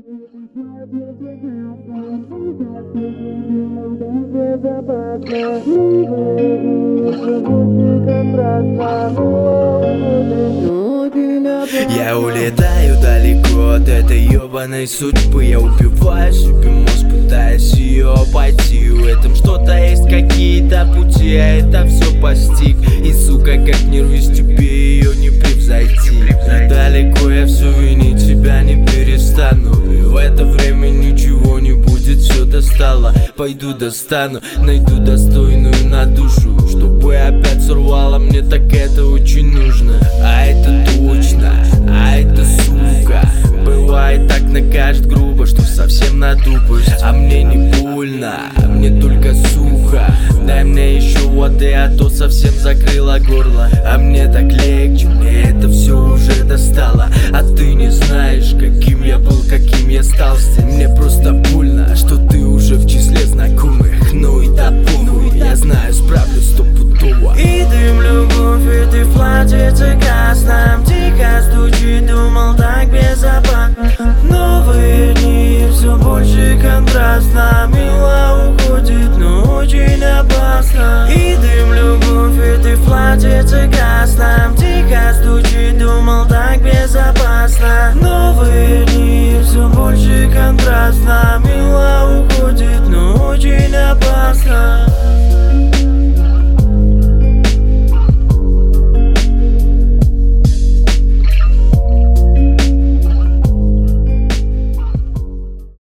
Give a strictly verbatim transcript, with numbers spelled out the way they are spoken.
Я улетаю далеко от этой ебаной судьбы. Я убиваю себе мозг, пытаясь ее обойти. В этом что-то есть, какие-то пути, я это все постиг. И сука, как не рвись, тебе ее не превзойти. Но далеко я все винить себя не перестану. И в это время ничего не будет, все достало. Пойду достану, найду достойную на душу, чтобы опять сорвало, мне так это очень нужно. А это точно, а это сука. Бывает так, накажет грубо, что совсем надупаешь. А мне не больно, мне только сухо. Дай мне еще воды, а то совсем закрыла горло. А мне так легче, мне это все уже достало. А ты не знаешь, каким я был, каким я стал. Мне просто больно, что ты уже в числе знакомых. Ну и да похуй, я знаю, справлюсь стопудово. И дым, любовь, и ты в платье красном. Тихо стучит, думал так безопасно. Новые дни, все больше контрастно. Мило уходит, но очень опасно. И дым, любовь, и ты в платье красном. Тихо стучит, думал так безопасно. Новые дни, все больше контрастно. Мило уходит, но очень опасно.